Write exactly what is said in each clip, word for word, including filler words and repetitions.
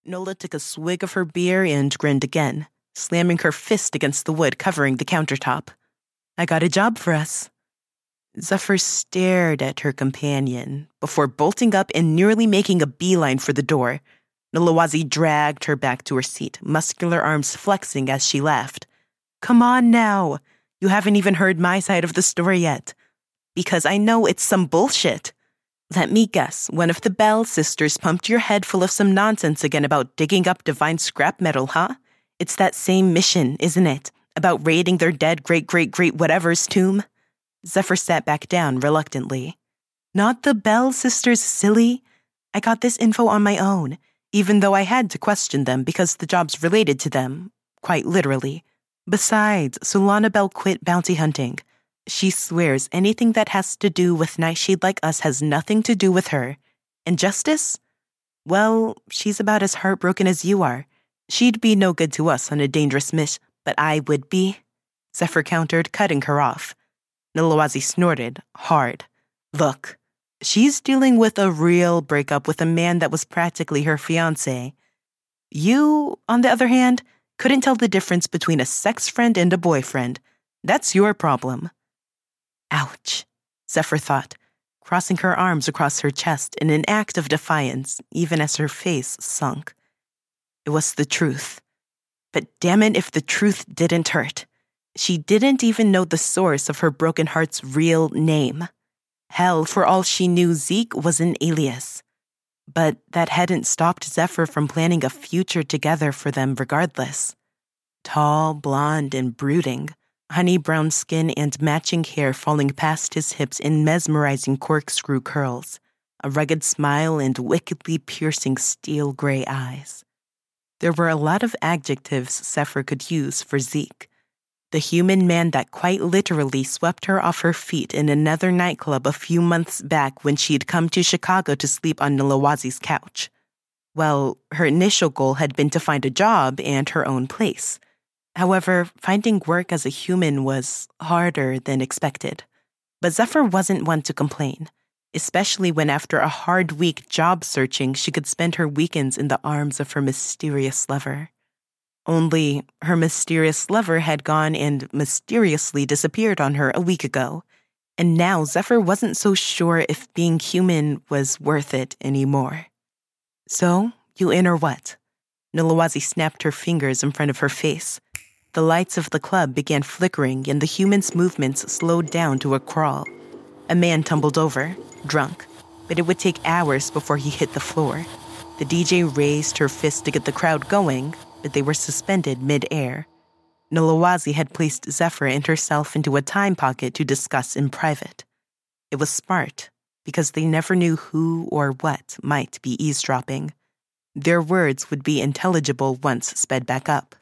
Nola took a swig of her beer and grinned again, slamming her fist against the wood covering the countertop. I got a job for us. Zephyr stared at her companion before bolting up and nearly making a beeline for the door. Nalawazi dragged her back to her seat, muscular arms flexing as she laughed. Come on now. You haven't even heard my side of the story yet. Because I know it's some bullshit. Let me guess, one of the Bell sisters pumped your head full of some nonsense again about digging up divine scrap metal, huh? It's that same mission, isn't it? About raiding their dead great-great-great-whatever's tomb? Zephyr sat back down reluctantly. Not the Bell sisters, silly. I got this info on my own, even though I had to question them because the job's related to them, quite literally. Besides, Solana Bell quit bounty hunting. She swears anything that has to do with Nightshade like us has nothing to do with her. And Justice? Well, she's about as heartbroken as you are. She'd be no good to us on a dangerous mission, but I would be. Zephyr countered, cutting her off. Nalawazi snorted, hard. Look, she's dealing with a real breakup with a man that was practically her fiancé. You, on the other hand, couldn't tell the difference between a sex friend and a boyfriend. That's your problem. Ouch, Zephyr thought, crossing her arms across her chest in an act of defiance, even as her face sunk. It was the truth. But damn it if the truth didn't hurt. She didn't even know the source of her broken heart's real name. Hell, for all she knew, Zeke was an alias. But that hadn't stopped Zephyr from planning a future together for them regardless. Tall, blonde, and brooding, honey brown skin and matching hair falling past his hips in mesmerizing corkscrew curls, a rugged smile and wickedly piercing steel gray eyes. There were a lot of adjectives Zephyr could use for Zeke. The human man that quite literally swept her off her feet in another nightclub a few months back when she'd come to Chicago to sleep on Nalawazi's couch. Well, her initial goal had been to find a job and her own place. However, finding work as a human was harder than expected. But Zephyr wasn't one to complain, especially when after a hard week job searching, she could spend her weekends in the arms of her mysterious lover. Only her mysterious lover had gone and mysteriously disappeared on her a week ago, and now Zephyr wasn't so sure if being human was worth it anymore. So, you in or what? Nalawazi snapped her fingers in front of her face. The lights of the club began flickering and the human's movements slowed down to a crawl. A man tumbled over, drunk, but it would take hours before he hit the floor. The D J raised her fist to get the crowd going, but they were suspended mid-air. Nalawazi had placed Zephyr and herself into a time pocket to discuss in private. It was smart, because they never knew who or what might be eavesdropping. Their words would be intelligible once sped back up.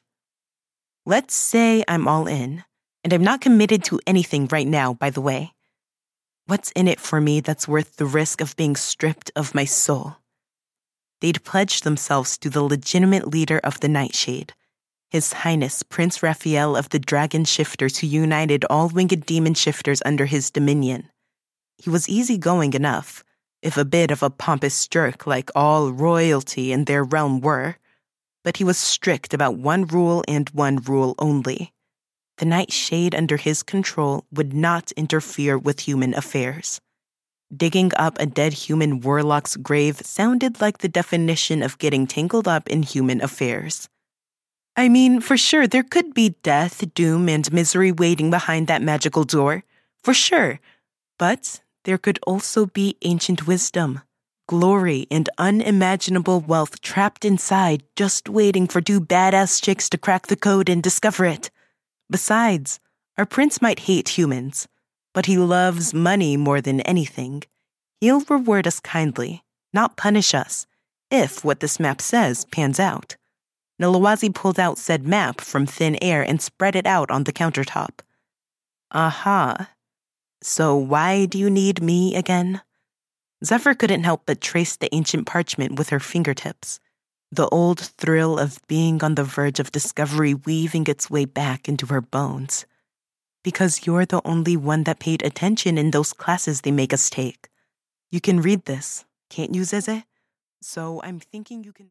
Let's say I'm all in, and I'm not committed to anything right now, by the way. What's in it for me that's worth the risk of being stripped of my soul? They'd pledged themselves to the legitimate leader of the Nightshade, His Highness Prince Raphael of the Dragon Shifters, who united all winged demon shifters under his dominion. He was easygoing enough, if a bit of a pompous jerk like all royalty in their realm were, but he was strict about one rule and one rule only. The Nightshade under his control would not interfere with human affairs. Digging up a dead human warlock's grave sounded like the definition of getting tangled up in human affairs. I mean, for sure, there could be death, doom, and misery waiting behind that magical door. For sure. But there could also be ancient wisdom, glory, and unimaginable wealth trapped inside, just waiting for two badass chicks to crack the code and discover it. Besides, our prince might hate humans, but he loves money more than anything. He'll reward us kindly, not punish us, if what this map says pans out. Nalawazi pulled out said map from thin air and spread it out on the countertop. Aha. So why do you need me again? Zephyr couldn't help but trace the ancient parchment with her fingertips, the old thrill of being on the verge of discovery weaving its way back into her bones. Because you're the only one that paid attention in those classes they make us take. You can read this, can't you, Zeze? So I'm thinking you can...